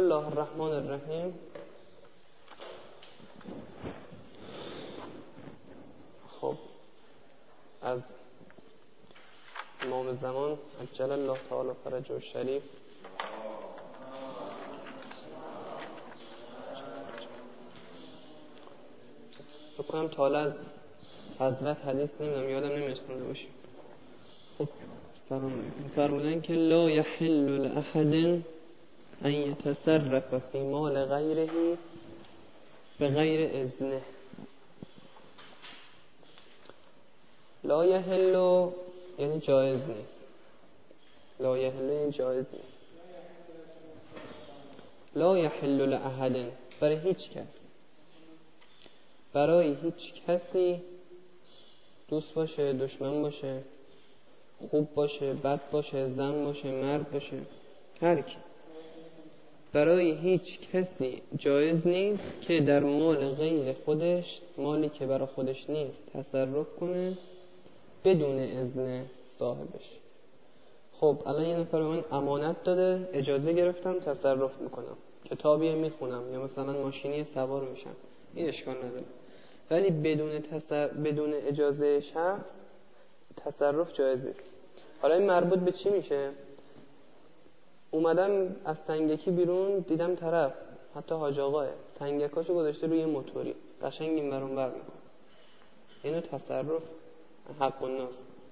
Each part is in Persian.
الله الرحمن الرحیم. خب از امام زمان عجل الله تعالی فرجه الشریف بکنم تا از حضرت حدیث نمیدونم یادم نمیاد خونده باشیم. خب فرمودن که لا یحل لأحد ان یتصرف فی مال غیره بغیر اذنه. لا یحل یعنی جایز نیست. لا یحل یعنی جایز نیست. لا یحل لأحد برای هیچ کس، برای هیچ کسی، دوست باشه، دشمن باشه، خوب باشه، بد باشه، زن باشه، مرد باشه، هر کی، برای هیچ کسی جایز نیست که در مال غیر خودش، مالی که برای خودش نیست، تصرف کنه بدون اذن صاحبش. خب الان یه نفر به من امانت داده، اجازه گرفتم تصرف میکنم، کتابی میخونم یا مثلا ماشینی سوار میشم، این اشکال نداره. ولی بدون اجازه شخص تصرف جایز نیست. حالا این مربوط به چی میشه؟ اومدم از تنگکی بیرون، دیدم طرف حتی حاج آقاه تنگکاشو گذاشته روی موتوری، قشنگ این برون بر میکنه، اینو تصرف حق الناس.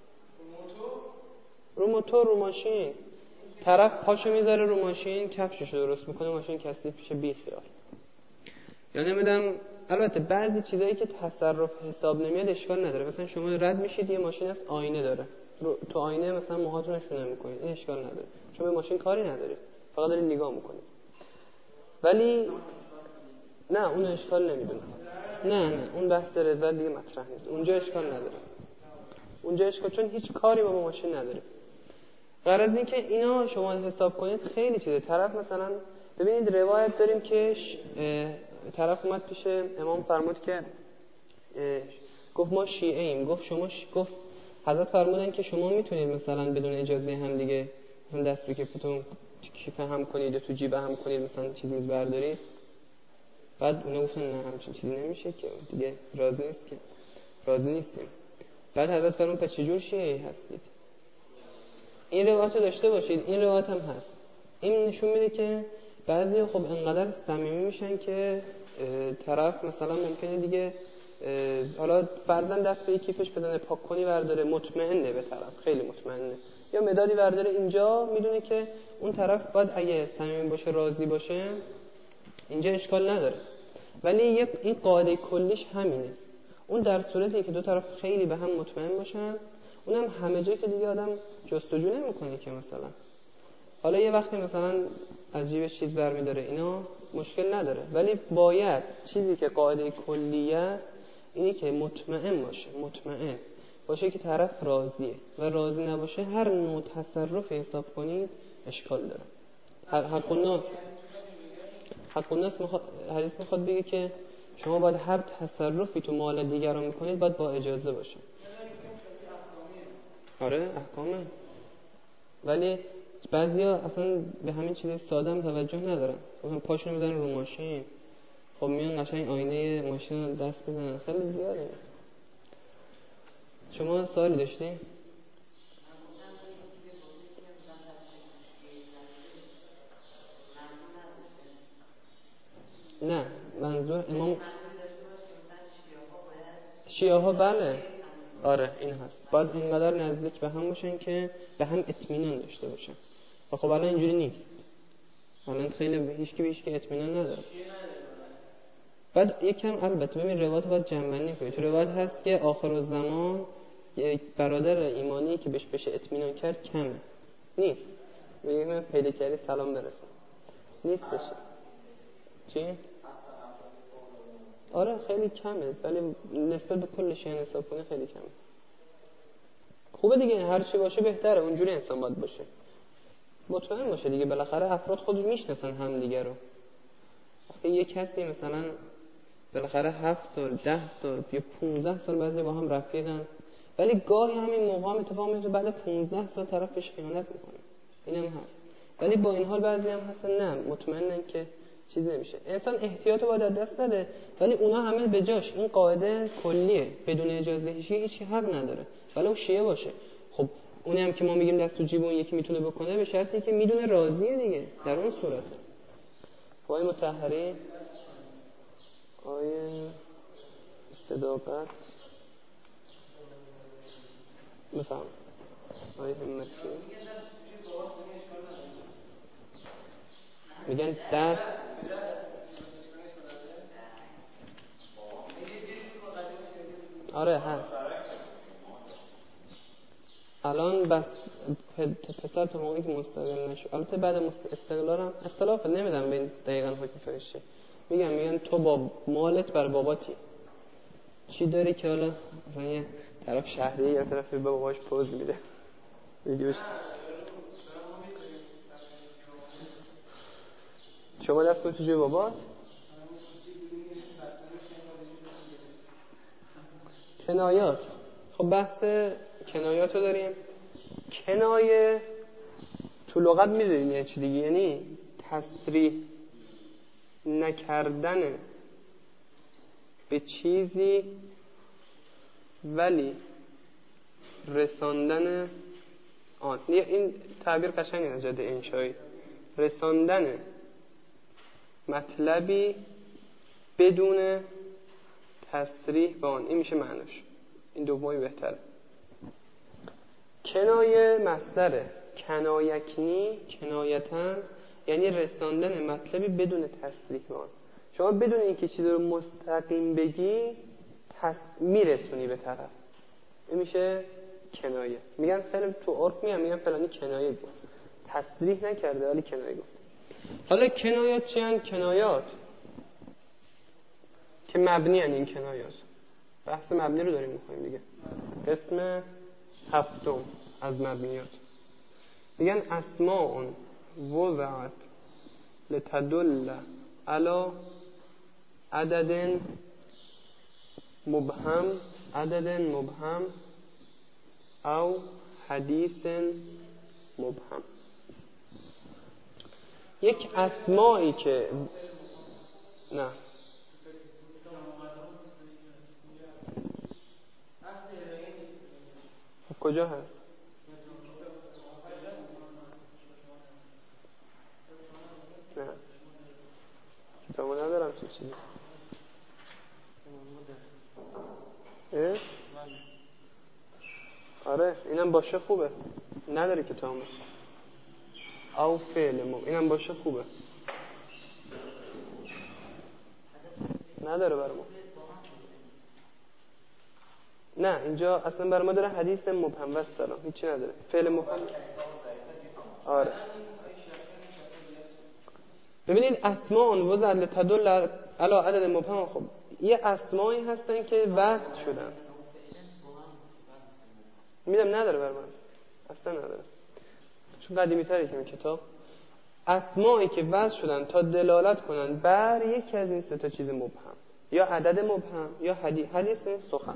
رو موتور، رو ماشین، طرف پاشو میذاره رو ماشین، کفششو درست میکنه، ماشین کثیف میشه، بی خیال. یا نمیدم، البته بعضی چیزایی که تصرف حساب نمیاد اشکال نداره. مثلا شما رد میشید یه ماشین از آینه داره، تو آینه مثلا موهاتون رو نشونه میکنید، این اشکال نداره، چون به ماشین کاری نداری، فقط داری نگاه میکنید. ولی نه، اون اشکال نمیدونه. نه اون بحث رضایت دیگه مطرح نیست، اونجا اشکال نداره. اونجا اشکال، چون هیچ کاری با ماشین نداره. غرض این که اینا شما حساب کنید خیلی چیزه. طرف مثلا ببینید روایت داریم که طرف اومد پیش امام، فرمود که گفت ما شیعه ایم. گفت شما گفت حضرت فرمودن که شما میتونید مثلا بدون اجازه هم دیگه مثلا دست رو کفتون کیف هم کنید، تو جیب هم کنید، مثلا چیزی بردارید. بعد اونا گفتن نه همچین چیزی نمیشه که، دیگه راضی نیستیم. بعد حضرت فرمود پس چجور شیعه هستید؟ این روایت رو داشته باشید، این روایت هم هست. این نشون میده که بعضی خب انقدر صمیمی میشن که طرف مثلا ممکنه دیگه حالا فرضاً دست به کیفش بزنه، پاک کنی برداره، مطمئنه به طرف، خیلی مطمئنه، یا مدادی برداره اینجا، میدونه که اون طرف باید اگه صمیمی باشه، راضی باشه، اینجا اشکال نداره. ولی این قاعده کلیش همینه. اون در صورتی که دو طرف خیلی به هم مطمئن باشن، اونم همه جا که دیگه آدم جستجو نمیکنه که مثلا حالا یه وقتی مثلا از جیبش چیز برمی‌داره، اینا مشکل نداره. ولی باید چیزی که قاعده کلیه اینی که مطمئن باشه که طرف راضیه، و راضی نباشه هر نوع تصرف حساب کنید اشکال داره. حق الناس حدیث میخواد بگه که شما باید هر تصرفی تو مال دیگران میکنید باید با اجازه باشه. آره احکامه. ولی بعضیا اصلا به همین چیز ساده هم توجه ندارن، مثلا پاشون میزنن رو ماشین، خب میان قشنگ آینه ماشین رو دست بزنن، خیلی زیاده. شما سوالی داشتی؟ نه منظور امام شیعه ها بله، آره این هست، باید اینقدر نزدیک به هم باشن که به هم اطمینان داشته باشن. و خب الان اینجوری نیست، الان خیلی به هیچ کی اطمینان نداره. بعد یکم البته ببین روایت باید جمع کنید. تو روایت هست که آخرالزمان یک برادر ایمانی که بهش اطمینان کرد کمه، نیست. میگم پیدا کردی سلام برسون، نیست بشه. چی؟ آره خیلی کمه، ولی نسبت به کل شیء حساب کنه خیلی کمه. خوبه دیگه، هر چی باشه بهتره، اونجوری انسان باید باشه، مطمئن باشه دیگه. بالاخره افراد خود میشناسن هم دیگه رو. وقتی یه کسی مثلا بالاخره 7 سال 10 سال یا 15 سال بعضی با هم رفیقن، ولی گاهی همین موقع هم اتفاق میفته بعد 15 سال طرف بهش خیانت میکنه، اینم هست. ولی با این حال بعضی هم هستن نه مطمئنن که چیز نمیشه. انسان احتیاط رو باید از دست نده، ولی اونا همه به جاش. این قاعده کلیه، بدون اجازه هیچی حق نداره، ولی اون شیعه باشه. خب اونی هم که ما میگیم دست تو جیب اون یکی میتونه بکنه، به شرطی که میدونه راضیه دیگه. در اون صورت آیه مطهری، آیه صداقت بفهم، آیه همتی میگن دست آره هست. الان بس پسر تا موقعی که مستقل نشد، البته بعد استقلال هم اختلاف نمیدم بین دقیقاً حکم فرشته. میگن تو با مالت بر باباتی، چی داری که حالا مثلا یه طرف شهری یا طرف به باباش پوز میده میگه شما دست تو جوی بابات. کنایات، خب بحث کنایات رو داریم. کنایه تو لغت میدونین یه چی دیگه، یعنی تصریح نکردن به چیزی ولی رساندن آن. این تعبیر قشنگه از جهت انشایی، رساندن مطلبی بدون تصریح به آن. این میشه معناش، این دومی بهتره. کنایه مصدره کنایکنی، کنایتن، یعنی رساندن مطلبی بدون تصریح به آن. شما بدون اینکه چیزی رو مستقیم بگی میرسونی به طرف، این میشه کنایه. میگن خیلی تو عرف میگن فلانی کنایه گفت، تصریح نکرده ولی کنایه گفت. حالا کنایات چی هستند؟ کنایات که مبنی هستند. این کنایات بحث مبنی رو داریم میخوایم دیگه. قسم هفتم از مبنیات میگن اسماء وضعت لتدل علی عدد مبهم او حدیث مبهم. یک اسمایی که نه کجا هست؟ نه کتابو ندارم. چه چیزی؟ آره اینم باشه خوبه. نداری کتابو او فعل اینم باشه خوبه. نداره برای ما. نه اینجا اصلا برای ما داره حدیث مبهم و سلام، هیچی نداره. فعل مبهم. آره ببینید اسماء وضع لتدل علی عدد مبهم. خب یه اسمایی هستن که وصل شدن. میدم نداره برای من، اصلا نداره، چون قدیمی تره که این کتاب. اسمایی که وصل شدن تا دلالت کنن بر یکی از این سه تا چیز مبهم، یا عدد مبهم یا حدیث. حدیث این سخن،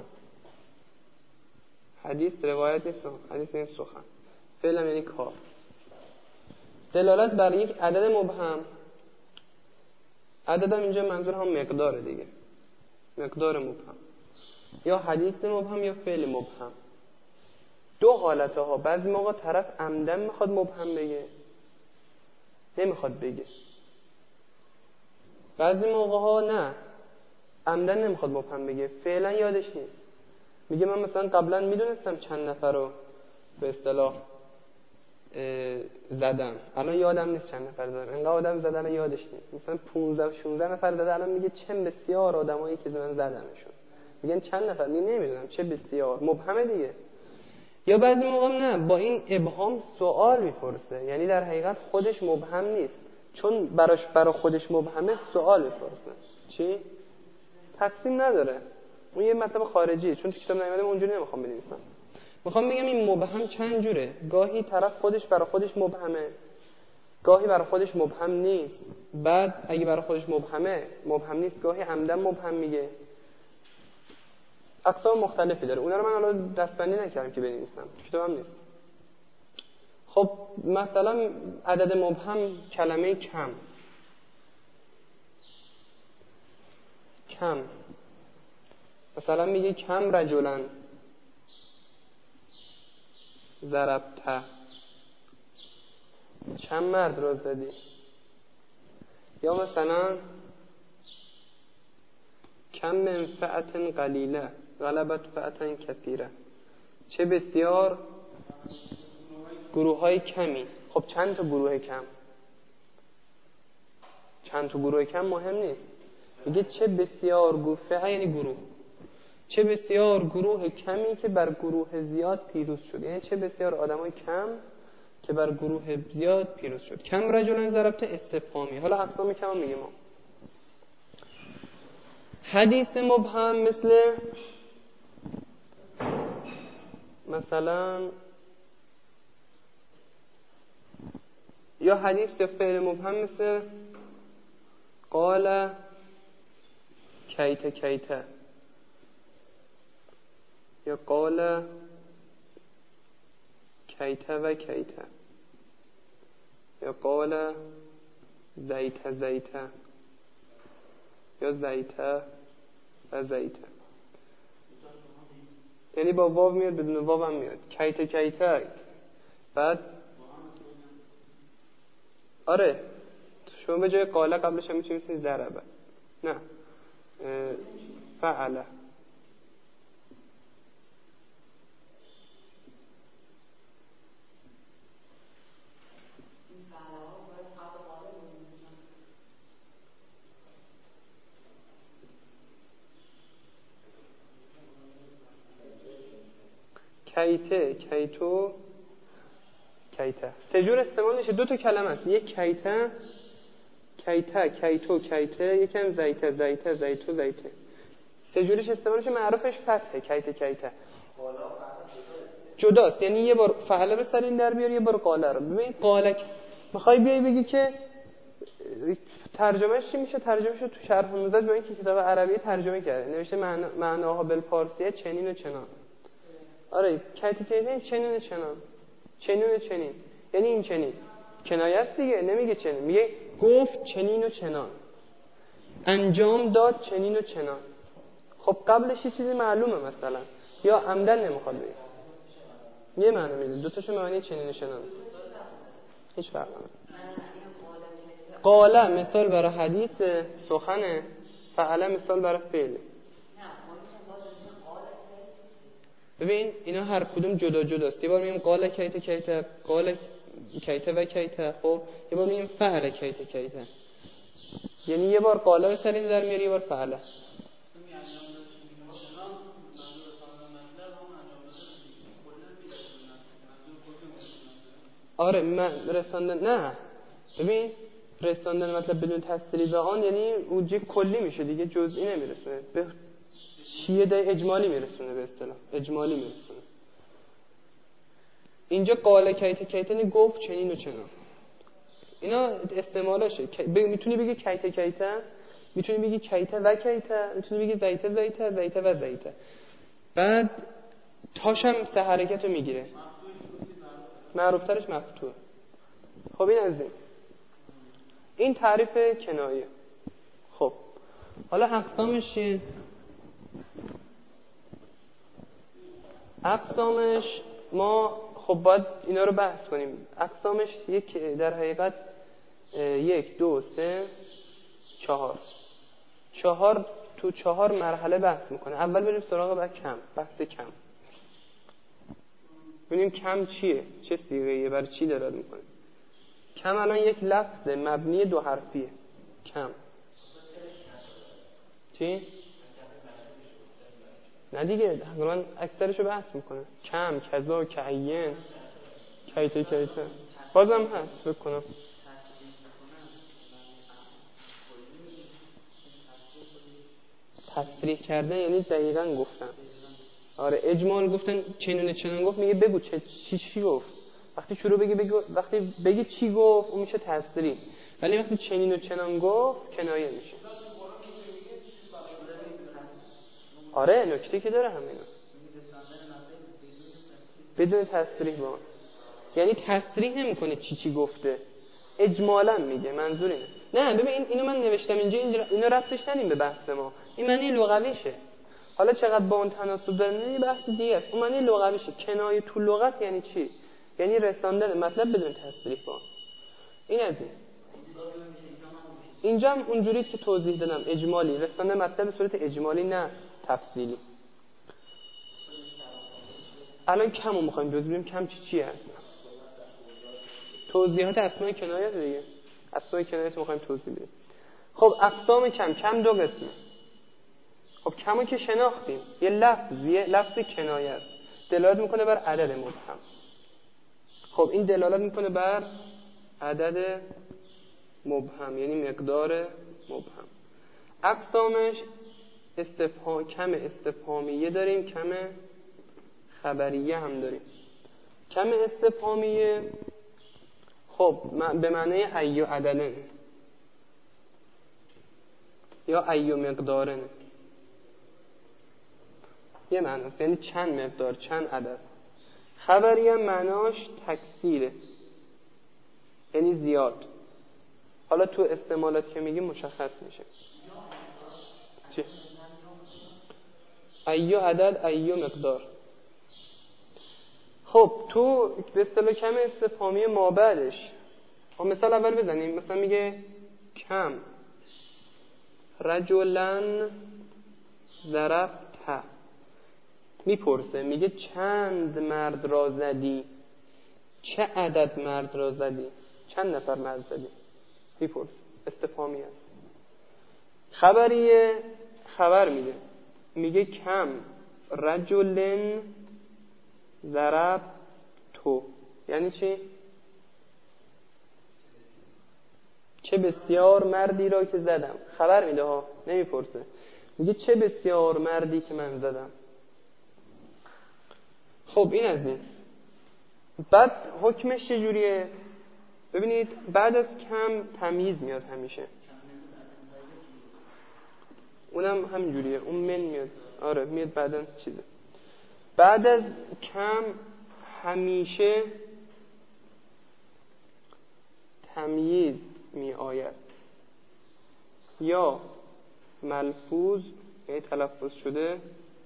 حدیث روایت نیست، حدیث این سخن. فعلا یعنی کار، دلالت بر یک عدد مبهم. عددم اینجا منظور هم مقداره دیگه، مقدار مبهم، یا حدیث مبهم یا فعل مبهم. دو حالته ها. بعضی موقع طرف عمدن میخواد مبهم بگه، نمیخواد بگه. بعضی موقع ها نه، عمدن نمیخواد مبهم بگه، فعلا یادش نیست. میگه من مثلا قبلا میدونستم چند نفر رو به اصطلاح زدم، الان یادم نیست چند نفر زدم. انقدر آدم زدن یادش نیست، مثلا 15-16 نفر زده، الان میگه چه بسیار آدمایی که من زدمشون. میگن چند نفر، میگه نمیدونم چه بسیار، مبهمه دیگه. یا بعضی موقع نه، با این ابهام سوال میپرسه، یعنی در حقیقت خودش مبهم نیست، چون برای خودش مبهمه سوال میپرسه. چی؟ تقسیم نداره، اون یه مطلب خارجیه، چون تو کتاب نیومده اونجوری نمیخوام بنویسم. میخوام بگم این مبهم چند جوره. گاهی طرف خودش برای خودش مبهمه، گاهی برای خودش مبهم نیست. بعد اگه برای خودش مبهم نیست، گاهی عمدن مبهم میگه. اقسام مختلفی داره، اونا رو من الان دستبندی نکردم که بنویسم، کتابم نیست. خب مثلا عدد مبهم کلمه کم مثلا میگه کم رجلن ضربته، چند مرد را زدی. یا مثلا کم من فئة قلیله غلبت فئة کثیره، چه بسیار گروه های کمی. خب چند تا گروه کم؟ چند تا گروه کم مهم نیست، میگه چه بسیار گروه، فئه یعنی گروه، چه بسیار گروه کمی که بر گروه زیاد پیروز شد. یعنی چه بسیار آدمای کم که بر گروه زیاد پیروز شد. کم رجلن ضربته استفهامی. حالا اقسام کم میگه ما حدیث مبهم مثلا یا حدیث یا فعل مبهم مثل قال کیت یا قال کیت و کیت یا قال زیت یا زیت و زیت. یعنی با واو میاد، بدون واو هم میاد. کیت بعد آره شما به جای قاله قبلش هم میتونید ضربه، نه فعله. کیتو کیته سه جور استعمال میشه. دو تا کلمه است، یک کیته یکم زیته. سه جورش استعمال میشه. معروفش فتحه. کیته جداست، یعنی یه بار فعله رو سر این در بیاری، یه بار قاله رو. ببین قاله میخوای بیای بگی که ترجمهش چی میشه؟ ترجمهش رو تو شرح المزج با اینکه کتاب عربی ترجمه کرده، نوشته معناها بالفارسیه چنین و چنان. آره کیته چنین یعنی این چنین کنایه است دیگه، نمیگه چنین، میگه گفت چنین و چنان، انجام داد چنین و چنان. خب قبلش یه چیزی معلومه مثلا، یا عمدن نمیخواد بگه، یه معنی میده، دوتاشو معنی چنین و چنان، هیچ فرق نمیکنه. قاله مثال برای حدیث سخنه، فعله مثال برای فعل. ببین اینا هر کدوم جدا جداست. یه بار میگیم قال کیت قال کیت و کیت، خب یه بار میگیم فعل کیت، یعنی یه بار قاله رو سرین در میاری، یه بار فعله. آره من رساندن، نه ببین رساندن مطلب بدون تصریح به آن یعنی اوجی کلی میشه دیگه، جزئی نمیرسونه، به چیه ده اجمالی میرسونه، به اصطلاح اجمالی میرسونه. اینجا قال کیت یعنی گفت چنین و چنان. اینا استعمالشه. میتونی بگی کیت، میتونی بگی کیت و کیت، میتونی بگی زیت و زیت. بعد تاشم سه حرکت رو میگیره، معروفترش مفتوح. خب این از این تعریف کنایه. خب حالا اقسامش چیه؟ اقسامش ما خب باید اینا رو بحث کنیم. اقسامش یک در حقیقت 1 2 3 4 تو 4 مرحله بحث میکنه. اول بریم سراغ بحث کم. ببینیم کم چیه، چه صیغه‌ایه، برای چی داره میکنه. کم الان یک لفظ مبنی 2 حرفیه. کم چی؟ نه دیگه من اکثرشو بحث میکنه. کم، کذا، کعین، کیت بازم هست بکنم. تصریح کردن یعنی دقیقاً گفتن. آره اجمال گفتن چنین گفت، میگه بگو چی گفت. وقتی شروع وقتی بگی چی گفت اون میشه تصریح، ولی وقتی چنین و چنان گفت کنایه میشه. آره نکته که داره همینا بدون تصریح با یعنی تصریح نمیکنه چی گفته، اجمالا میگه. منظور اینه. نه ببین اینو من نوشتم اینجا اینو ربطش ندیم به بحث ما، این معنی لغویشه. حالا چقدر با اون تناسب داره یه بحث دیگه است. اون معنی لغویشه. کنایه تو لغت یعنی چی؟ یعنی رساندن مطلب بدون تصریح با. این از اینجا هم اونجوری که توضیح دادم، اجمالی، رساندن مطلب به صورت اجمالی نه تفصیلی. الان کمو میخوایم جزء ببینیم کم چیه هست. توضیحات اسماء کنایه دیگه. اسماء کنایه میخوایم توضیح بدیم. خب اقسام کم دو قسمه. خب کمو که شناختیم، یه لفظ کنایه است، دلالت میکنه بر عدد مبهم. خب این دلالت میکنه بر عدد مبهم، یعنی مقدار مبهم. اقسامش کم استفهامیه داریم، کم خبریه هم داریم. کم استفهامیه خب به معنی ایو عددن یا ایو مقدارن، یه معناست، یعنی چند مقدار، چند عدد. خبریه معناش تکثیره، یعنی زیاد. حالا تو استعمالات که میگیم مشخص میشه. چی؟ ایو عدد، ایو مقدار. خب تو به اصطلاح کم استفهامی ما بعدش، خب مثال اول بزنیم. مثلا میگه کم رجلن ضربت، میپرسه میگه چند مرد را زدی، چه عدد مرد را زدی، چند نفر مرد زدی، میپرسه، استفهامی است. خبریه خبر میده، میگه کم رجلن ضرب تو، یعنی چی؟ چه بسیار مردی را که زدم. خبر میده ها، نمیپرسه، میگه چه بسیار مردی که من زدم. خب این از این. بعد حکمش چجوریه؟ ببینید بعد از کم تمییز میاد همیشه، اونم همینجوریه، اون من میاد. آره میاد بعداً چیزه. بعد از کم همیشه تمییز می آید، یا ملفوظ یعنی تلفظ شده،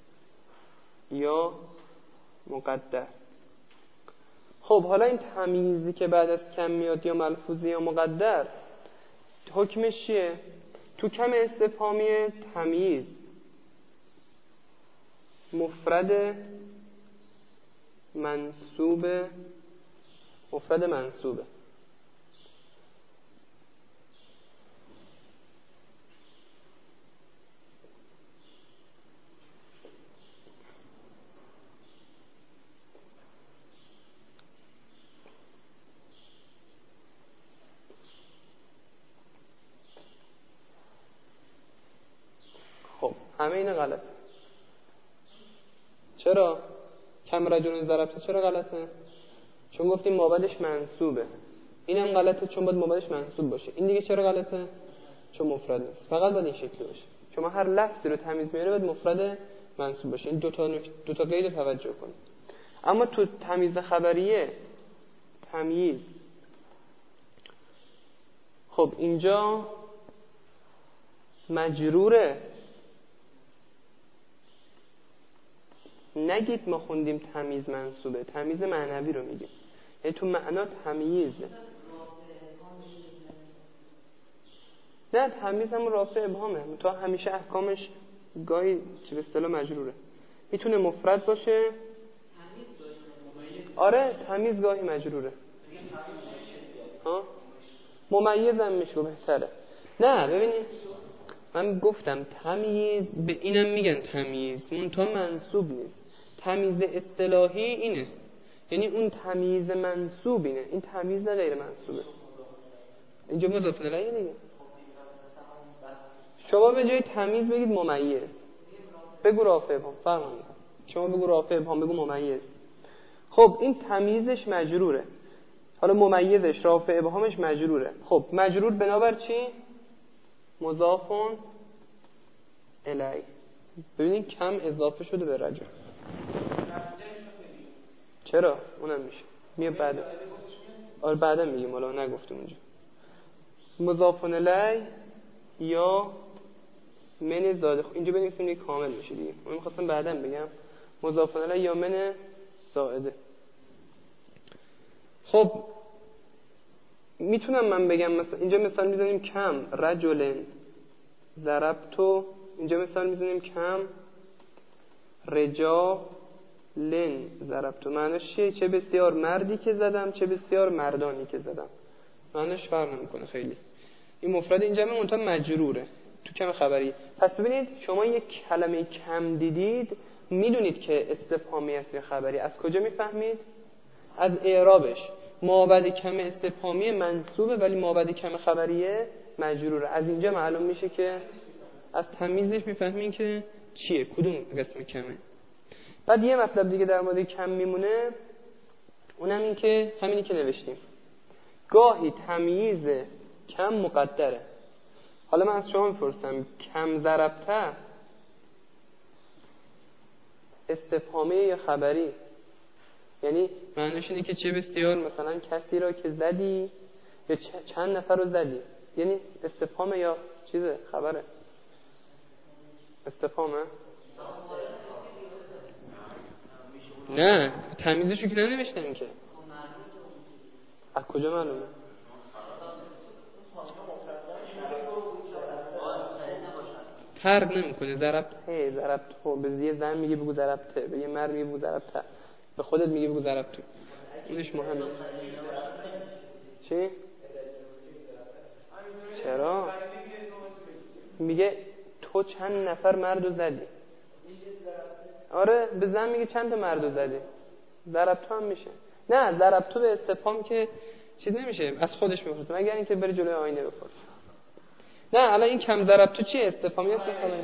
یا مقدر. خب حالا این تمییزی که بعد از کم میاد، یا ملفوظی یا مقدر، حکمش چیه؟ تو کم استفهامی تمییز مفرد منصوبه. خب همه اینا غلطه. چرا؟ کم رجل ضربته چرا غلطه؟ چون گفتیم مابعدش منصوبه. اینم غلطه چون باید مابعدش منصوب باشه. این دیگه چرا غلطه؟ چون مفرد نیست. فقط باید این شکلی باشه. چون هر لفظی رو تمیز میاره باید مفرد منصوب باشه. این دو تا قید توجه کنید. اما تو تمییز خبریه تمییز، خب اینجا مجروره. نگید ما خوندیم تمییز منصوبه، تمییز معنوی رو میگیم، یعنی تو معنا تمییزه. نه تمییز هم رافع ابهامه، تو همیشه احکامش گاهی چه به اصطلاح مجروره. میتونه مفرد باشه. آره تمییز گاهی مجروره. ها ممیز هم میشه بهتره. نه ببینید من گفتم تمییز، به اینم میگن تمییز، منتها منصوب نیست. تمییز اصطلاحی اینه، یعنی اون تمییز منصوب اینه، این تمییز غیر منصوبه. اینجا مضاف الیه دیگه. شما به جای تمییز بگید ممیز، بگو رافع ابهام، فرق نمیکنه. شما بگو رافع ابهام، بگو ممیز. خب این تمییزش مجروره، حالا ممیزش رافع ابهامش مجروره. خب مجرور بنابر چی؟ مضاف الیه. ببینید کم اضافه شده به رجل. چرا؟ اونم میشه میاد بعد. آره بعدا میگیم، حالا نگفتم اونجا. مضاف الیه یا من زائده. اینجا بنویسیم دیگه کامل میشه دیگه. من می‌خواستم بعدا بگم مضاف الیه یا من زائده. خب میتونم من بگم مثلا اینجا مثال میزنیم کم رجل ضربتو، اینجا مثال میزنیم کم رجالن ضربتو. معنیش چیه؟ چه بسیار مردی که زدم، چه بسیار مردانی که زدم. معنیش فرق نمیکنه خیلی. این مفرد اینجا منتها مجروره تو کم خبری. پس ببینید شما یک کلمه کم دیدید، میدونید که استفهامی است یا خبری. از کجا میفهمید؟ از اعرابش. ما بعد کم استفهامی منصوبه ولی ما بعد کم خبریه مجروره. از اینجا معلوم میشه که از تمیزش میفهمین که چیه، کدوم قسم کمه. بعد یه مطلب دیگه در مورد کم میمونه، اونم این که همینی که نوشتیم، گاهی تمییز کم مقدره. حالا من از شما میپرسم کم ضربته استفهامی یا خبری؟ یعنی معنیش اینه که چه بسیار مثلا کسی را که زدی یا چند نفر رو زدی. یعنی استفهام یا چیزه خبره؟ استفهامه؟ نه تمیزشو که ننوشتم که. از کجا معلومه؟ فرق نمیکنه. ضربته به یه زن میگه بگو ضربته، به یه مرد میگه بگو ضربته، به خودت میگه بگو ضربته. اونش مهمه. چی؟ چرا؟ میگه تو چند نفر مردو زدی. آره به زن میگه چند تا مردو زدی. ضربته هم میشه. نه ضربته به استفهام که چیز نمیشه، از خودش میپرسه مگر اینکه بری جلوی آینه بپرسه. نه الان این کم ضربته چیه؟ استفهامی است خبری؟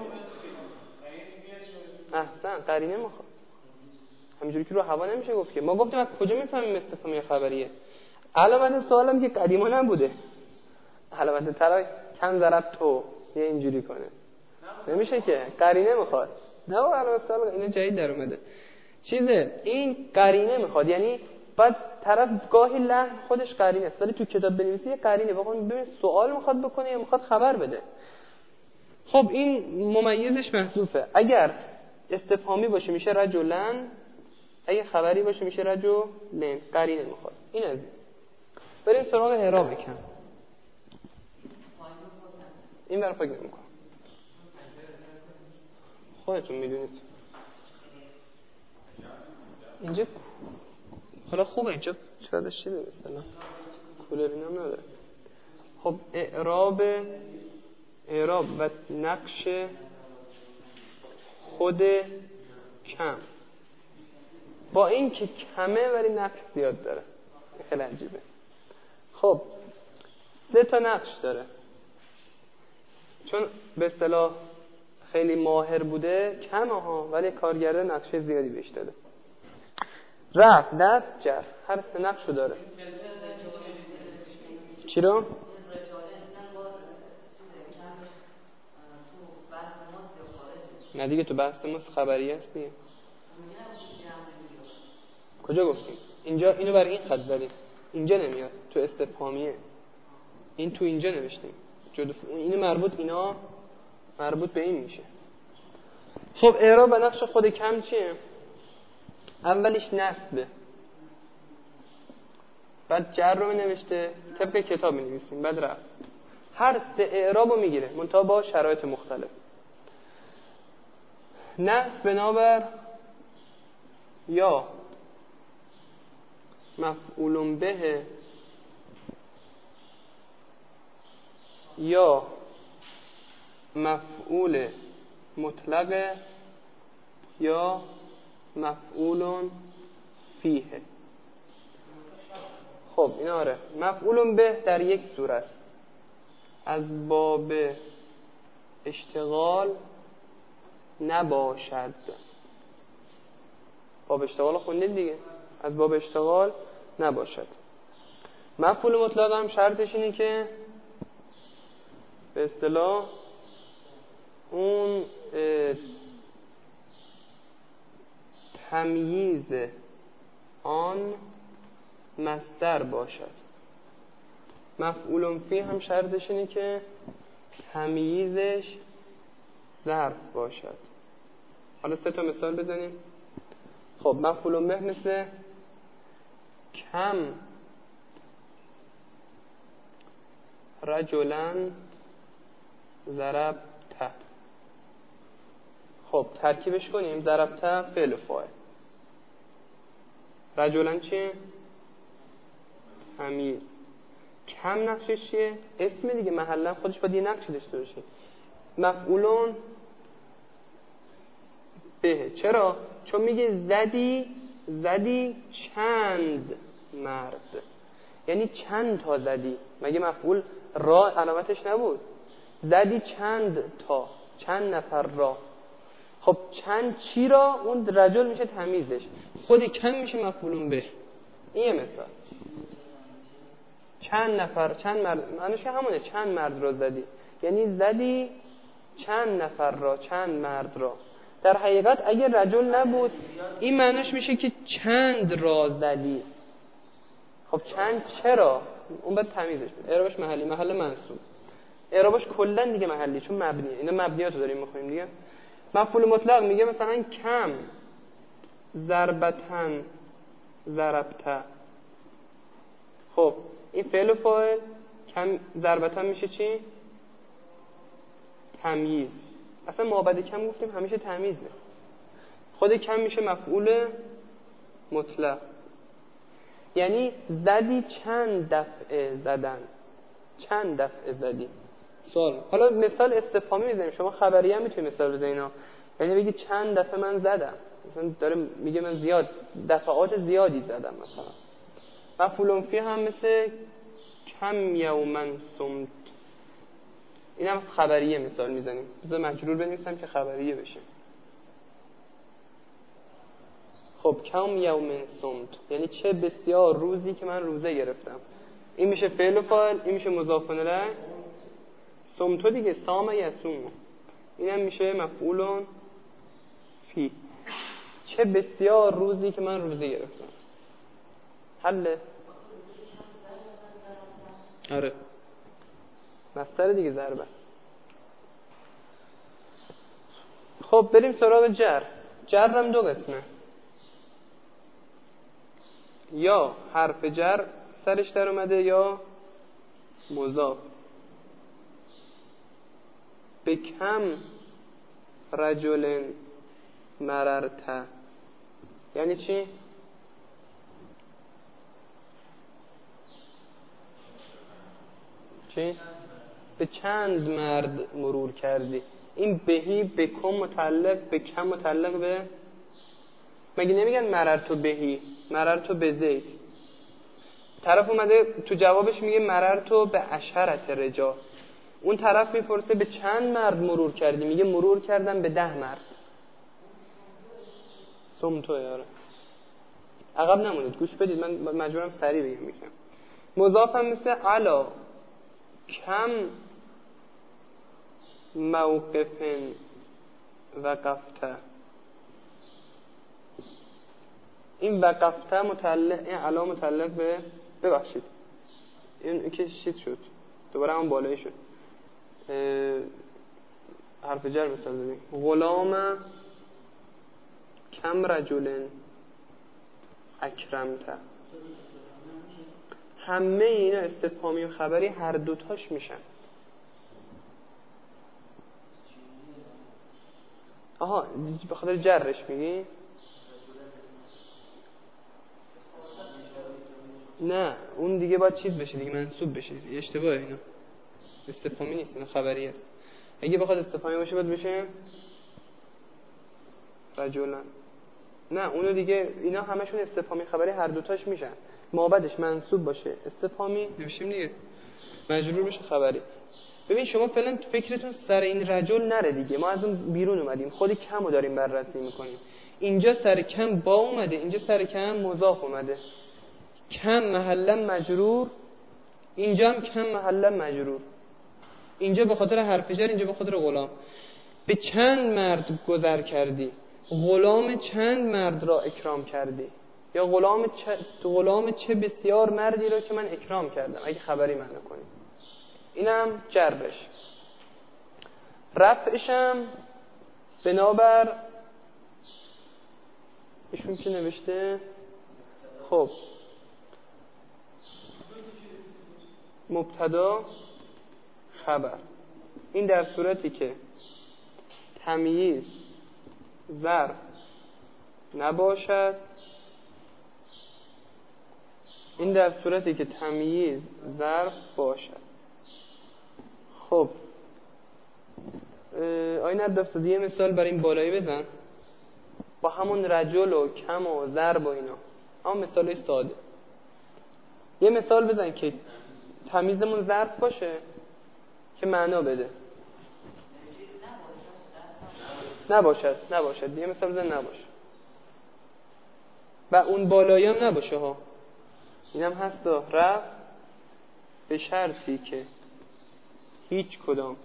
احسن قرینه میخواد. همینجوری که رو هوا نمیشه گفت که. ما گفتیم از کجا میفهمیم استفهامی خبریه؟ علامت سوالم که قدیما نبوده. علامت طرح کم ضربتو یه اینجوری کنه نمیشه که، قرینه میخواد. نه علامت سوال اینو جدید در اومده. چیزه این قرینه میخواد، یعنی بعد طرف گاهی لحن خودش قرینه است ولی تو کتاب بنویسی یه قرینه. واقعا ببین سوال میخواد بکنه یا میخواد خبر بده. خب این ممیزش محذوفه. اگر استفهامی باشه میشه رجلن، اگه خبری باشه میشه رجلن. قرینه میخواد. این از این. بریم سراغ اعراب کم. این برای فکر نمی‌کنم. خودتون میدونید. اینجا حالا خوبه اینجا چرا چی مثلا کولری هم نداره. خب اعراب و نقش خود کم، با این که کمه ولی نقش زیاد داره، خیلی عجیبه. خب 3 تا نقش داره، چون به اصطلاح خیلی ماهر بوده کمه ها، ولی کارگرده نقش زیادی بهش داده. رفع، نصب، جر، هر 3 نقشو داره. چی رو؟ نه دیگه تو بحث ما خبری هست دیگه. کجا گفتیم؟ اینجا اینو برای این خط زدیم، اینجا نمیاد، تو استفهامیه. این تو اینجا نوشتیم. اینو اینا مربوط به این میشه. خب اعراب و نقش خود کم چیه؟ اولیش نصبه، بعد جر رو نوشته طبق کتاب می‌نویسیم، بعد رفع. هر 3 اعرابو میگیره منتها با شرایط مختلف. نصب بنابر یا مفعول به یا مفعول مطلق یا مفعول فیه. خب اینا آره مفعول به در یک صورت از باب اشتغال نباشد. باب اشتغال خوندید دیگه، از باب اشتغال نباشد. مفعول مطلق هم شرطش اینه که به اصطلاح اون تمییز آن مصدر باشد. مفعول فی هم شرطش اینه که تمییزش ظرف باشد. حالا 3 تا مثال بزنیم. خب مفعول به مثل کم رجلا ضربت. خب ترکیبش کنیم. ضربت فعل و فاعل، رجلا چیه؟ تمییز. کم نقشش چیه؟ اسم دیگه، محلا خودش باید یه نقشی داشته باشه. مفعولون به. چرا؟ چون میگه زدی چند مرد، یعنی چند تا زدی. مگه مفعول را علامتش نبود؟ زدی چند تا، چند نفر را. خب چند چی را؟ اون رجل میشه تمیزش، خود کم میشه مفعولون به. این یه مثال. چند نفر، چند مرد، معنیش همونه، چند مرد را زدی، یعنی زدی چند نفر را، چند مرد را. در حقیقت اگر رجل نبود این معنیش میشه که چند را زدی. خب چند چرا؟ اون باید تمیزش بود. اعرابش محلی، محل منصوب. اعرابش کلا دیگه محلی، چون مبنیه. اینا مبنیاتو داریم میخونیم دیگه. مفعول مطلق میگه مثلا کم ضربتن ضربت. خب این فعل و فاعل، کم ضربتن میشه چی؟ تمییز. اصلا مابعد کم گفتیم همیشه تمییزه. خود کم میشه مفعول مطلق، یعنی زدی چند دفعه زدن، چند دفعه زدی. سوال. حالا مثال استفهامی میزنیم، شما خبریه هم میتونید مثال بزنید، یعنی بگی چند دفعه من زدم، مثلا داره میگه من زیاد دفعات زیادی زدم. مثلا مفعول فی هم مثل کم یوما صمت. این هم خبریه مثال میزنیم. بذار مجرور بنویسم که خبریه بشه. خب کم یوم صمت یعنی چه بسیار روزی که من روزه گرفتم. این میشه فعل و فاعل، این میشه مضاف الیه. صمتو دیگه، صام یصوم. اینم میشه مفعول فی. چه بسیار روزی که من روزه گرفتم. حله؟ آره مصدر دیگه، ضربه. خب بریم سراغ جر. جر هم 2 قسمه، یا حرف جر سرش در اومده یا مضاف. به کم رجل مررت یعنی چی؟ چی؟ به چند مرد مرور کردی. این بهی به کم متعلق، به کم متعلق به، مگه نمیگن مررتو بهی، مررتو به زید. طرف اومده تو جوابش میگه مررتو به عشرت رجال. اون طرف میپرسه به چند مرد مرور کردی، میگه مرور کردم به 10 مرد. سمتو یاره. عقب نمونید، گوش بدید، من مجبورم سریع بگم میگم. مضافم مثل علا کم موقف وقفته. این وقفته متعلق، این علا متعلق به، ببخشید این که شید شد دوباره هم بالایی شد، حرف جر مثال بزنیم. غلام کم رجل اکرمته. همه اینا استفهامی و خبری هر دوتاش میشن. آها به خاطر جرش میگی؟ نه اون دیگه باید چیز بشه دیگه، منصوب بشه. اشتباهه اینا، استفهامی نیست، اینا خبریه. اگه بخواد استفهامی باشه باید بشه رجلا. نه اونو دیگه، اینا همشون استفهامی خبری هر دوتاش میشن. مابعدش منصوب باشه استفهامی نمیشیم دیگه، مجرور بشه خبری. ببین شما فعلا فکرتون سر این رجل نره دیگه، ما از اون بیرون اومدیم، خود کمو داریم بررسی میکنیم. اینجا سر کم با اومده، اینجا سر کم مضاف اومده. کم محلا مجرور، اینجا هم کم محلا مجرور. اینجا به خاطر حرف جر، اینجا به خاطر غلام. به چند مرد گذر کردی، غلام چند مرد را اکرام کردی. یا غلام چه بسیار مردی رو که من اکرام کردم، اگه خبری معنا کنیم. اینم جرش. رفعشم بنابر ایشون که نوشته، خب مبتدا خبر، این در صورتی که تمییز ظرف نباشد، این در صورتی که تمییز ظرف باشد. خب آیه ندفت یه مثال برای این بالایی بزن با همون رجل و کم و ضرب و اینا، همون مثال ساده. یه مثال بزن که تمیزمون ظرف باشه که معنا بده. نباشد. یه مثال بزن نباشه و اون بالایی هم نباشه ها. اینم هست رفع به شرطی که هیچ کدام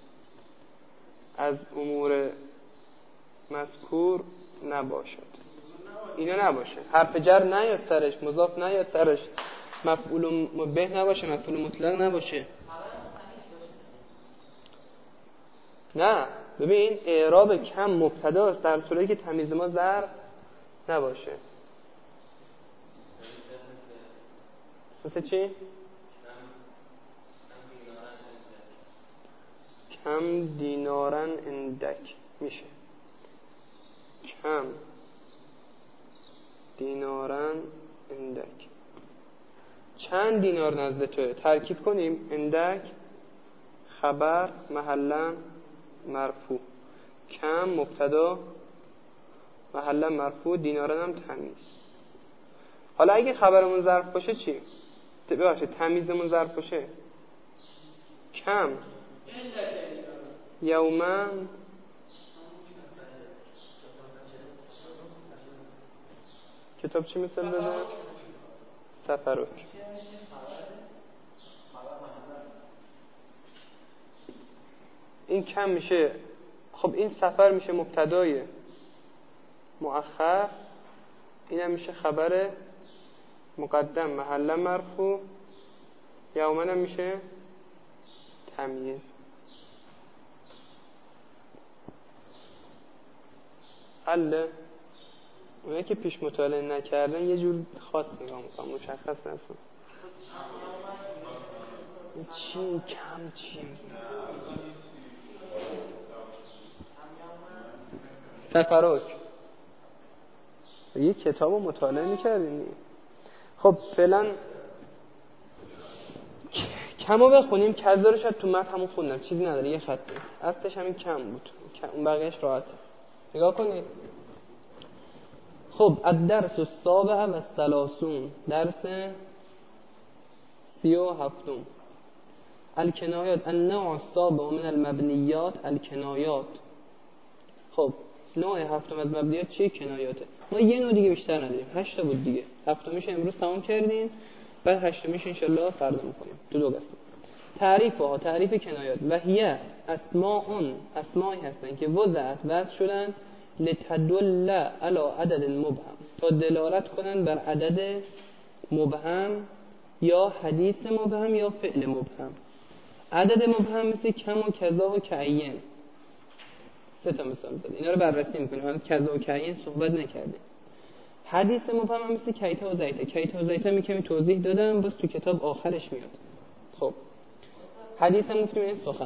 از امور مذکور نباشد. اینا نباشه، حرف جر نیاد سرش، مضاف نیاد سرش، مفعول به نباشه، مفعول مطلق نباشه. نه ببین اعراب کم مبتداست در صورتی که تمیز ما ظرف نباشه. مثل چی؟ کم دینارن اندک میشه. کم دینارن اندک، چند دینار نزد توه. ترکیب کنیم، اندک خبر محلا مرفوع، کم مبتدا محلا مرفوع، دینارن هم تمیز. حالا اگه خبرمون ظرف باشه چی؟ ببخشید تمیزمون ظرف باشه، کم یوما کتاب چی مثل بده؟ سفرک. این کم میشه، خب این سفر میشه مبتدای مؤخر، اینم میشه خبر مقدم محلا مرفوع، یوما هم میشه تمیز. حله اونه که پیش مطالعه نکردن یه جور خاص نگاه میکنم، مشخص نفهم چی کم چی. سفرک یه کتاب رو مطالعه میکردین. خب فعلا کمو بخونیم، کذا شد تو متن همون خوندم، چیزی نداره، یه خطه اصلش همین کم بود، اون بقیهش راحته. نگاه کنید. خب الدرس السابع و الثلاثون، درس 37. الکنایات، النوع السابع من المبنیات الکنایات. خب نوع هفتم از مبنیات چیه؟ کنایاته. ما یه نوع دیگه بیشتر نداریم، 8 تا بود دیگه. هفتمیش امروز تمام کردیم، بعد هشتمیش انشالله فردا میکنیم. دو قسم. تعریفها، تعریف کنایات. و هیه اسماعی هستن که وضع شدن لتدل علی عدد مبهم، تا دلالت کنن بر عدد مبهم یا حدیث مبهم یا فعل مبهم. عدد مبهم مثل کم و کذا و کعین. 3 تا مثال زد، اینا رو بررسی میکنیم. حالا کذا و کعین صحبت نکردیم. حدیث مبهم هم مثل کیتا و زیتا. کیتا و زیتا میکمی توضیح دادم، باز تو کتاب آخرش میاد. خب حدیث هم میتونیم این سخن.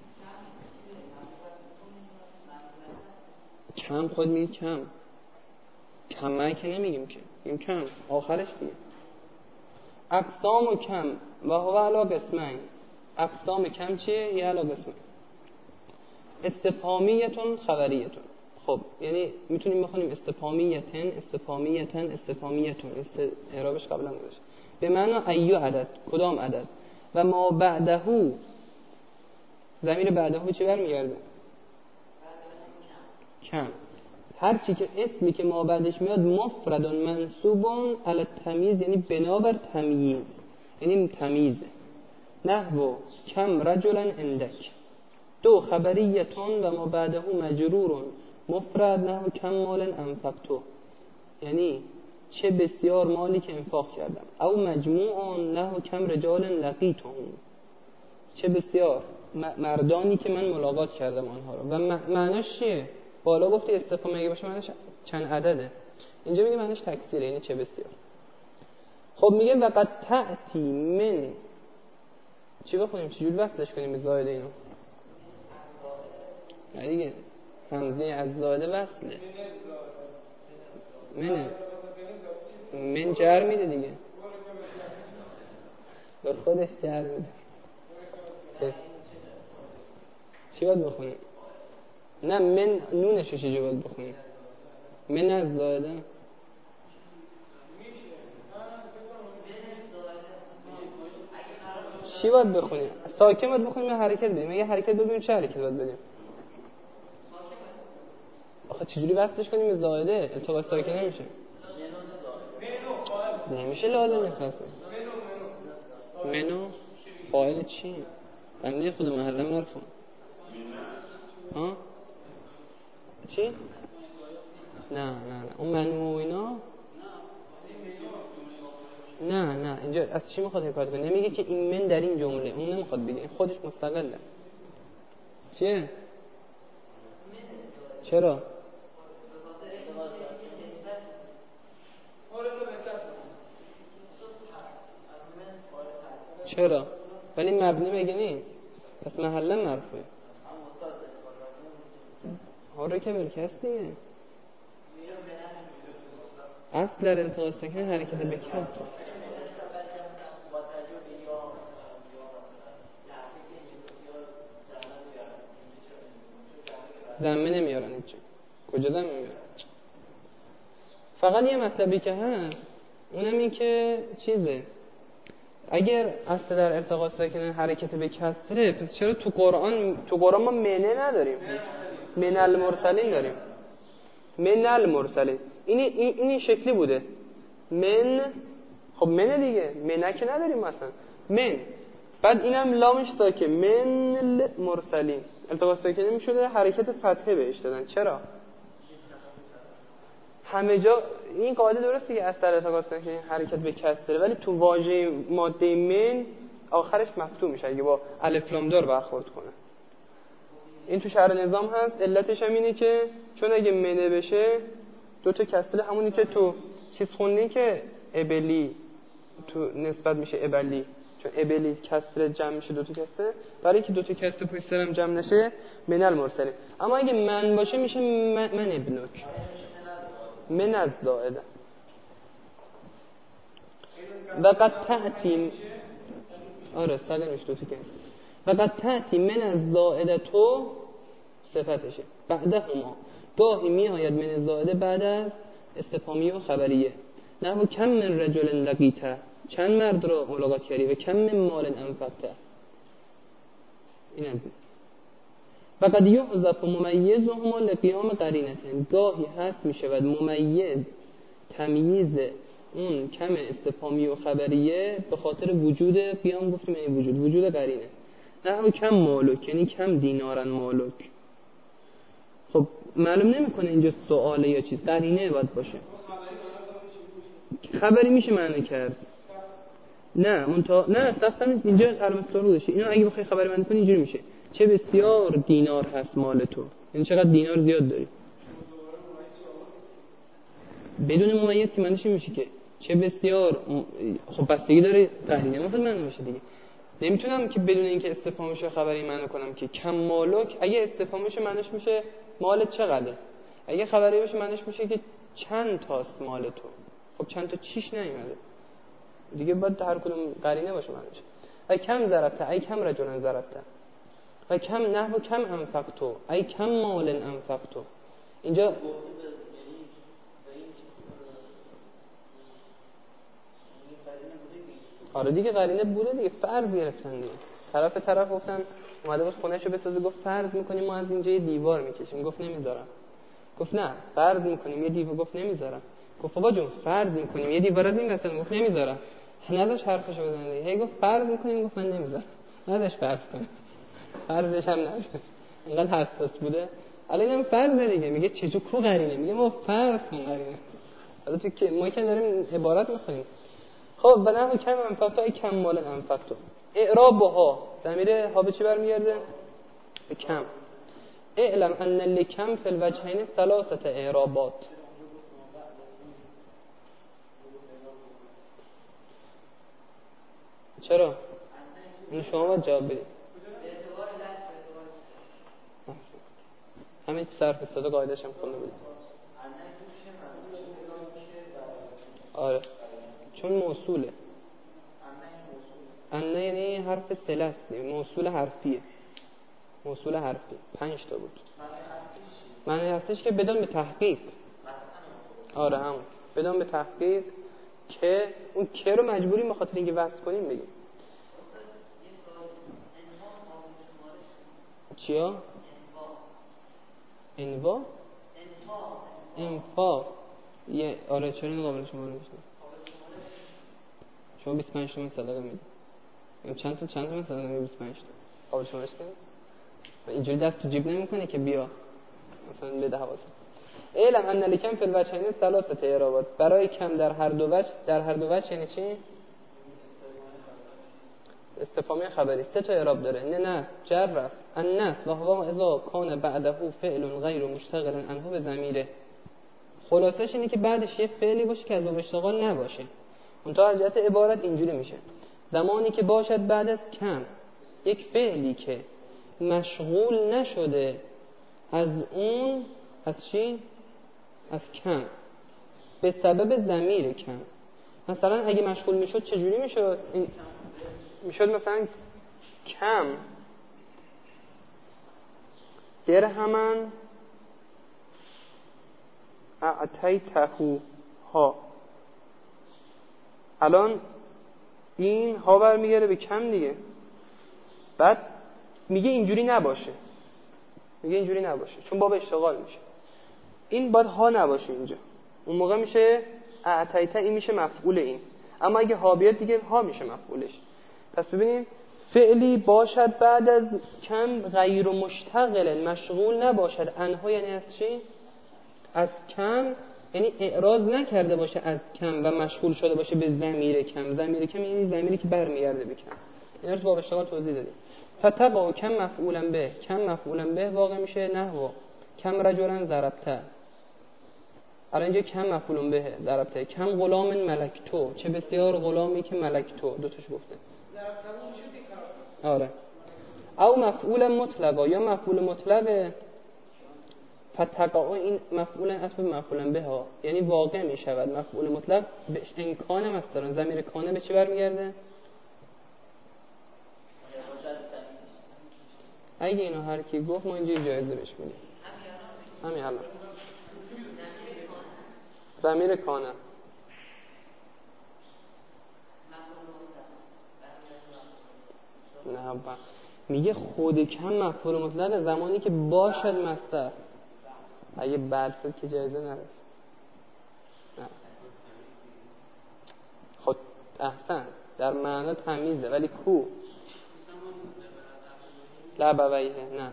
کم خود میگه کم که نمیگیم که، این کم آخرش دیگه. اقسام و کم و هو علا قسمین. اقسام کم چیه؟ یه علا قسمین. استفهامیتون خبریتون. خب یعنی میتونیم بخونیم استفهامیتون اعرابش قبلا گذاشت به معنی ایو عدد، کدام عدد. و ما بعدهو، ضمیر بعدهو چی برمیگرده؟ کم. هر چی که اسمی که ما بعدش میاد مفردن منصوبون علی التمیز، یعنی بنابر تمییز، یعنی تمیزه. نحو کم رجلا اندک. 2 خبریتون و ما بعدهو مجرورون مفرد، نحو کم مال انفقتو، یعنی چه بسیار مالی که انفاق کردم. او مجموعان له کم رجال لقیتهم، چه بسیار مردانی که من ملاقات کردم آنها رو. و معناش چیه؟ بالا گفتی استفهام اگه باشه معناش چند عدده، اینجا میگه معناش تکثیره، یعنی چه بسیار. خب میگه وقد تأتی من، چی بخونیم؟ چجوری وصلش کنیم به زائده اینو؟ نه دیگه همزه از زائده وصله. من جر میده دیگه، به خودش جر میده. چی باید بخونیم؟ نه من نونشو چجوری باید بخونیم؟ من از زائده چی باید بخونیم؟ ساکن باید بخونیم یا حرکت بدیم؟ اگه حرکت بدیم چه حرکت باید بدیم؟ آخه چجوری وصلش کنیم به زائده؟ التقاط ساکن نمیشه. نمیشه لازم نیست منو فاعل چی؟ بنده خود محله مرفوع. ها؟ چی؟ نه اون منو و اینا نه اینجا از چی میخواد حکایت کنه؟ نمیگه که این من در این جمله، اون نمیخواد بگه، این خودش مستقله. چیه؟ چرا؟ چرا؟ ولی مبنی مگه نیست؟ پس محله مرفوعه. آره که بالکس دیگه. اصل در التقاط ساکن حرکت به کسر. ضمه نمیارن هیچ. کجا ضمه میارن؟ فقط یه مطلبی که هست اونم این که چیزه، اگر اصل در التقاط ساکن حرکت به کسره، پس چرا تو قرآن ما منه نداریم؟ من المرسلین داریم. من المرسلین این شکلی بوده. من، خب من دیگه، منه که نداریم مثلا. من بعد اینم لامش ساکن، من المرسلین، التقاط ساکنه میشده حرکت فتحه بهش دادن. چرا؟ همه جا این قاعده درسته که اثر التقاط ساکنه حرکت به کسره، ولی تو واژه ماده من آخرش مفتوح میشه اگه با الف لام دار برخورد کنه. این تو شرح نظام هست. علتش هم اینه که چون اگه منه بشه دو تا کسره، همونی که تو چیز خوندین که ابلی تو نسبت میشه ابلی، چون ابلی کسره جمع میشه دو تا کسره، برای اینکه دو تا کسره پشت سر هم جمع نشه من المرسلین. اما اگه من باشه میشه من ابنک، من از زائده. و قد تأتی، آره سلامش دو تا کسره. و قد تأتی من از زائده تو صفتشه. بعده هما گاهی می آید من زائده بعد از استفهامی و خبریه. نحو کم من رجل لقیته، چند مرد را ملاقات کردی، و کم من مال انفقته. این از و قد یحذف ممیزهما لقیام قرینتن، گاهی هست می شود ممیز تمییز اون کم استفهامی و خبریه به خاطر وجود قیام، گفتیم این وجود قرینه. نحو کم مالک، یعنی کم دینارن مالک. خب معلوم نمیکنه اینجا سواله یا چیز، قرینه باید باشه. خبری میشه معنی کرد. نه سختم اینجا علامت سوال گذاشته. اینو اگه بخوای خبری معنی کنی اینجوری میشه چه بسیار دینار هست مال تو، یعنی چقدر دینار زیاد داری. بدون ممیز که معنیش میشه که چه بسیار، خب بستگی داره قرینه مثلا معنی باشه دیگه. نمیتونم که بدون اینکه استفهامش رو خبری معنی کنم که کم مالک. اگه استفهامش معنیش میشه مال چقدره، اگه خبری بشه معنیش میشه که چند تاست مال تو. خب چند تا چیش نیومده دیگه، باید هر کدوم قرینه باشه معنیش. ای کم ضربته، ای کم رجلن ضربته، ای کم نحو کم انفقتو، ای کم مال انفقتو. اینجا آره دیگه قرینه بوده دیگه، فرض گرفتن دیگه. طرف گفتن اومده بود خونه‌شو بسازه، گفت فرض می‌کنیم ما از اینجا یه دیوار می‌کشیم، گفت نمیذارم. گفت نه فرض می‌کنیم یه دیوار، گفت نمیذارم. گفت بابا جون فرض می‌کنیم یه دیوار از این وسط، گفت نمیذارم. نداش حرفشو بزنه دیگه. هی گفت فرض می‌کنیم، گفت من نمیذارم. نداش فرض کنه، فرضش هم نشه، اینقدر حساس بوده. الان هم فرض دیگه، میگه چجور کو قرینه، میگه ما فرض کن قرینه. حالا تو که ما که داریم عبارت می‌خونیم. خب بنابراین کم انفقت ای کم مال انفقت. اعراب ها ضمیر ها به چی برمیگرده؟ به کم. اعلم ان لکم فی الوجهین ثلاثه اعرابات. چرا؟ این شما باید جواب بدید. همین صرف صدا قاعده‌اش هم خونده بود. آره چون موصوله. انه یعنی حرف صله است، موصول حرفیه. موصول حرفی 5 تا بود. معنی هستش که بدون به تحقیق. آره همون بدون به تحقیق که اون که رو مجبوریم به خاطر اینکه وصل کنیم بگیم. چیا؟ انوا؟ انفاق. یه آره چرا این قابل شما نمیشه؟ شما 25 تومن صدقه میدید. چند تومن صدقه میدید؟ 25 تا. قابل شما نمیشه؟ اینجوری دست تو جیب نمیکنه که بیا مثلا بده حواست. علم ان لکم فی الوجهین ثلاثه اعرابات. برای کم در هر دو وجه یعنی چی؟ استفهامی خبری 3 تا اعراب داره. نه جرف الناس و هو اذا کان بعده فعل غیر مشتغل عنه به ضمیره. خلاصش اینه که بعدش یه فعلی باشه که از باب اشتغال نباشه. اون تا از جهت عبارت اینجوری میشه. زمانی که باشد بعد از کم یک فعلی که مشغول نشده از اون، از چی؟ از کم به سبب ضمیر کم. مثلا اگه مشغول میشد چجوری میشد؟ میشد مثلا کم درهمن اعطیته ها. الان این ها برمیگره به کم دیگه. بعد میگه اینجوری نباشه، چون باب اشتغال میشه. این باید ها نباشه اینجا. اون موقع میشه اعطیته، این میشه مفعول این. اما اگه ها بیاد دیگه ها میشه مفعولش. پس ببینید فعلی باشد بعد از کم غیر مشتغل مشغول نباشد. انها یعنی از چی؟ از کم، یعنی اعراض نکرده باشه از کم و مشغول شده باشه به ضمیر کم. ضمیر کم یعنی ضمیری که برمیگرده به کم. اینا رو تو باب اشتغال توضیح دادیم. فتبع کم مفعولا به. کم مفعولا به واقع میشه نحو کم رجلا ضربته. الان اینجا کم مفعول به ضربته. کم غلام ملکتو، چه بسیار غلامی که ملکتو. دو تاش گفته. آره. او مفعول مطلقا، یا مفعول مطلقه. فتقا این مفعول اصل مفعول به ها، یعنی واقع می شود. مفعول مطلق به امکان مصدر. ضمیر کانه به چی برمیگرده؟ اگه اینو هر کی گفت ما اینجا جایزه بهش میدیم. همین الان ضمیر کانه نه میگه خود کم مفعول مطلق زمانی که باشد مصدر. اگه بعد شد که جایزه نرسه. نه خود احسن در معنا تمیزه ولی کو لبویه. نه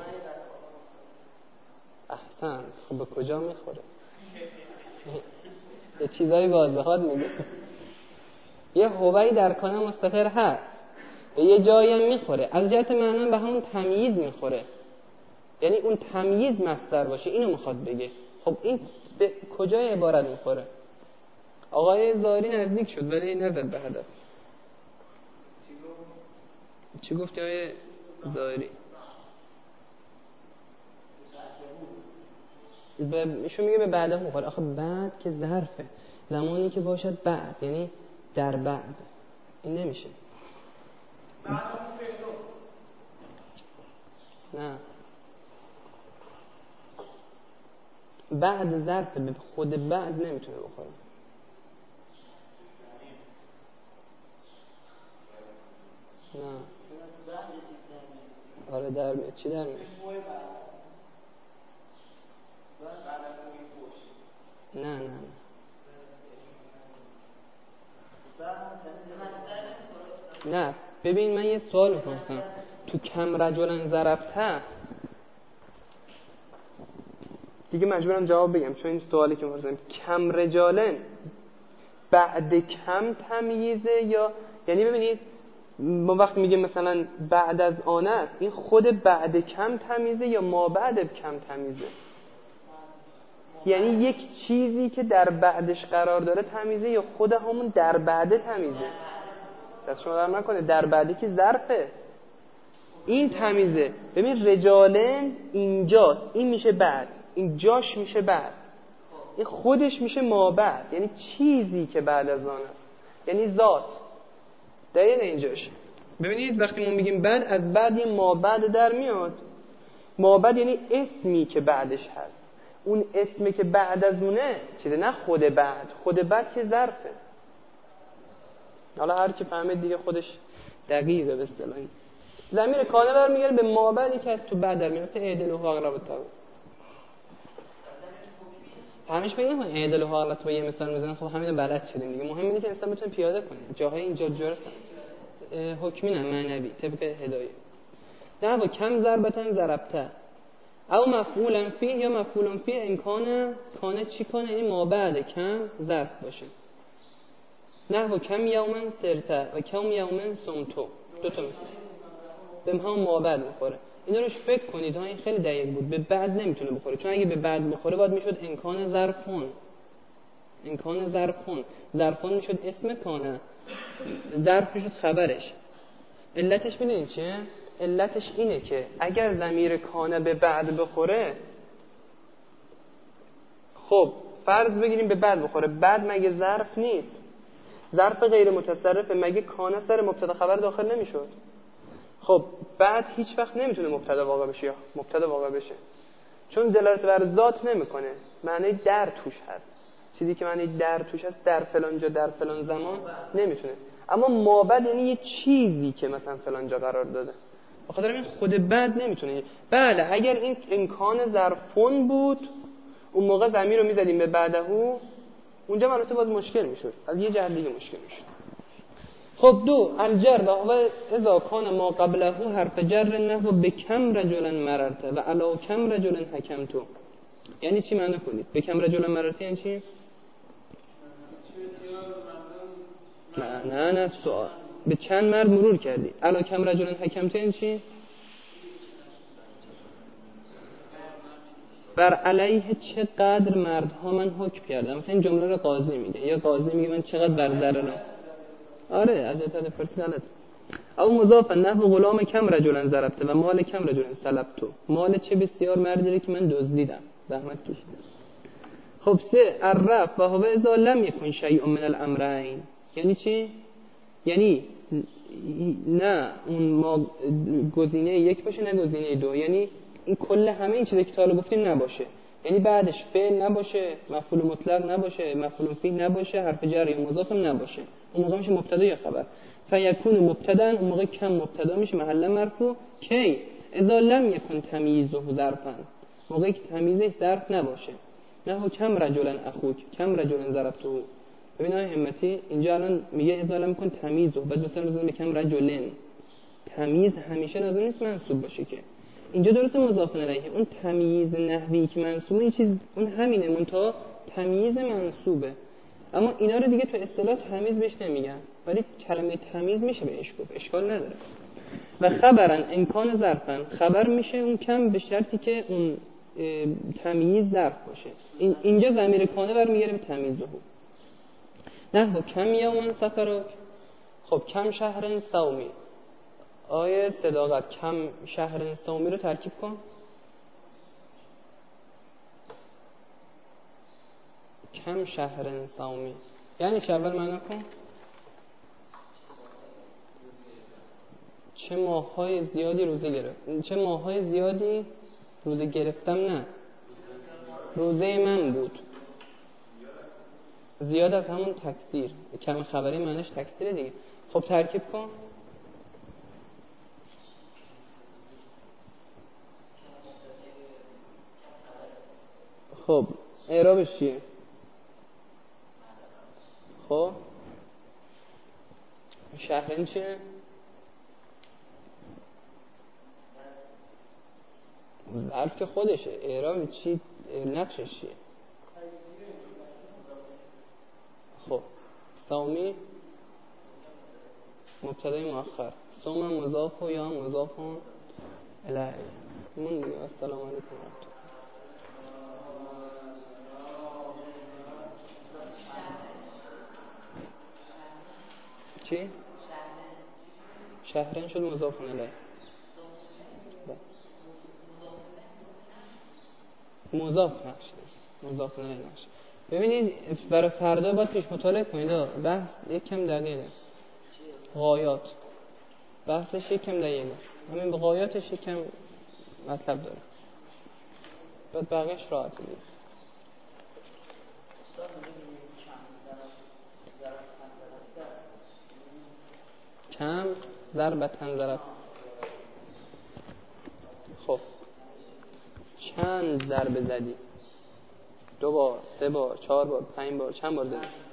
احسن. خب به کجا میخوره؟ یه چیزایی باید بخواد میگه. یه هوایی در کانه مستقر هست، به یه جایی هم میخوره. از جهت معنا به همون تمییز میخوره، یعنی اون تمییز مصدر باشه. اینو میخواد بگه. خب این به کجای عبارت میخوره؟ آقای ظاهری نزدیک شد ولی نزد به هدف. چی گفت آقای ظاهری؟ ایشون میگه به بعده میخوره. آخه بعد که ظرفه، زمانی که باشد بعد یعنی در بعد. این نمیشه. نه بعد ظرف به خود بعد نمیتونه بخوره. نه آره در میاد. چی در میاد؟ نه نه ببین من یه سوال میکنم. تو کم رجلا ضربته دیگه مجبورم جواب بگم چون این سوالی که می‌پرسم کم رجالن بعد کم تمییزه یا یعنی ببینید ما وقتی میگیم مثلا بعد از آن است این خود بعد کم تمیزه یا ما بعد کم تمیزه؟ یعنی یک چیزی که در بعدش قرار داره تمیزه یا خود همون در بعده تمیزه؟ دست شما در نکنه در بعدی که ظرفه این تمیزه. ببین رجالن اینجاست این میشه بعد این جاش میشه بعد این خودش میشه ما بعد یعنی چیزی که بعد از آن است یعنی ذات دلیل اینجاش. ببینید وقتی ما میگیم بعد از بعد یه ما بعد در میاد. ما بعد یعنی اسمی که بعدش هست اون اسمی که بعد از اونه چیزه نه خود بعد خود بعد که ظرفه. حالا هر کی فهمید دیگه خودش دقیقه به اصطلاحی. ضمیر کانه برمیگره به ما بعدی که از تو بعد در میاد. اعدل و اقرب التقوا همش فکر نکن اعدل و حالت با یه مثال میزنن خب همین بلد شدیم دیگه. مهم اینه که انسان بتونه پیاده کنه جاهای اینجا جرس حکمی نه معنوی طبق هدایت. نه با کم ضربتن ضربته او مفعولا فی یا مفعولا فی امکانه کانه چی کنه یعنی ما بعد کم ظرف باشه. نه با کم یومن سرته و کم یومن سمتو دو تا مثال به هم ما بعد بخوره. اینا روش فکر کنید ها این خیلی دقیق بود. به بعد نمیتونه بخوره چون اگه به بعد بخوره باید میشد امکان ظرفون ظرفون میشد اسم کانه ظرف میشد خبرش. علتش میدونید چیه؟ علتش اینه که اگر ضمیر کانه به بعد بخوره خب فرض بگیریم به بعد بخوره بعد مگه ظرف نیست؟ ظرف غیر متصرفه مگه کانه سر مبتدا خبر داخل نمیشد؟ خب بعد هیچ وقت نمیتونه مبتدا واقع بشه یا مبتدا واقع بشه چون دلالت بر ذات نمیکنه معنی در توش هست. چیزی که معنی در توش هست در فلان جا در فلان زمان نمیتونه. اما ما بعد یعنی یه چیزی که مثلا فلان جا قرار داده بخاطر این خود بعد نمیتونه. بله اگر این امکان ظرفون بود اون موقع ضمیر رو میزدیم به بعدهو اونجا البته باز مشکل میشد از یه جهت دیگه مشکل میشد. خب دو الجر و هو اذا کان ما قبله حرف جر نحو بکم رجلا مررته و علا کم رجلا حکمتو. یعنی چی معنی کنید؟ بکم رجلا مررته یعنی چی؟ نه سوال به چند مرد مرور کردی. علا کم رجلا حکمتو یعنی چی؟ بر علیه چقدر مردها من حکم کردم. مثلا این جمله رو قاضی میگه یا قاضی میگه من چقدر بر ذره. آره از اعتاد پرسنالت او مضاف نحو غلام کم رجلا ضربته و مال کم رجلا سلبتو. مال چه بسیار مردی که من دزدیدم زحمت کشیدم. خب سه الرف و هو اذا لم یکن شیء من الامرین یعنی چی؟ یعنی نه اون ما گزینه یک باشه نه گزینه دو. یعنی این کل همه این چیزی که تا حالا گفتیم نباشه یعنی بعدش فعل نباشه مفعول مطلق نباشه مفعول فیه نباشه حرف جر یا مضاف نباشه اون موقع میشه مبتدا یا خبر. فیکون مبتدا اون موقع کم مبتدا میشه محل مرفوع کی اذا لم یکن تمییزه ظرفا موقعی که تمییزش ظرف نباشه. نه کم رجلا اخوک کم رجلا ضربته. ببین آقای همتی اینجا الان میگه اذا لم یکن تمییزه بعد مثلا میذاره کم رجلن. تمییز همیشه لازم نیست منصوب باشه که اینجا درست مضاف الیه اون تمییز نحوی که منصوبه این چیز اون همینه منتها تمییز منصوبه. اما اینا رو دیگه تو اصطلاح تمییز بهش نمیگن ولی کلمه تمییز میشه بهش گفت اشکال نداره. و خبرن امکان ظرفن خبر میشه اون کم به شرطی که اون تمییز ظرف باشه. اینجا ضمیر کانه برمیگره به تمییزه. نه با کم یومن سفرک. خب کم شهر صومی آیه صداقت کم شهر صومی رو ترکیب کن. کم شهر صومی یعنی چه؟ اول معنی کن. چه ماه‌های زیادی روزه گرفت. چه ماه‌های زیادی روزه گرفتم. نه روزه من بود. زیاد از همون تکثیر کم خبری معنیش تکثیره دیگه. خب ترکیب کن. خب اعرابش چیه؟ خب شهرین چیه؟ ظرف که خودشه. اعراب چی؟ نقشش چیه؟ خب سامی مبتدای مؤخر، سوم مضاف و یا مضاف الیه. من دیگه السلام علیکم. چی؟ شهرن شد مضاف الیه. مضاف نقش مضاف الیه نقش. ببینید برای فردا باید پیش مطالعه کنید. بحث یکم دقیقه. غایات بحثش یکم دقیقه. همین به غایاتش یکم مطلب داره. بعد بقیه‌اش راحت دیگه. کم ضربتن ضرب. خب چند ضربه زدی؟ 2 بار، 3 بار، 4 بار، 5 بار، چند بار زدی؟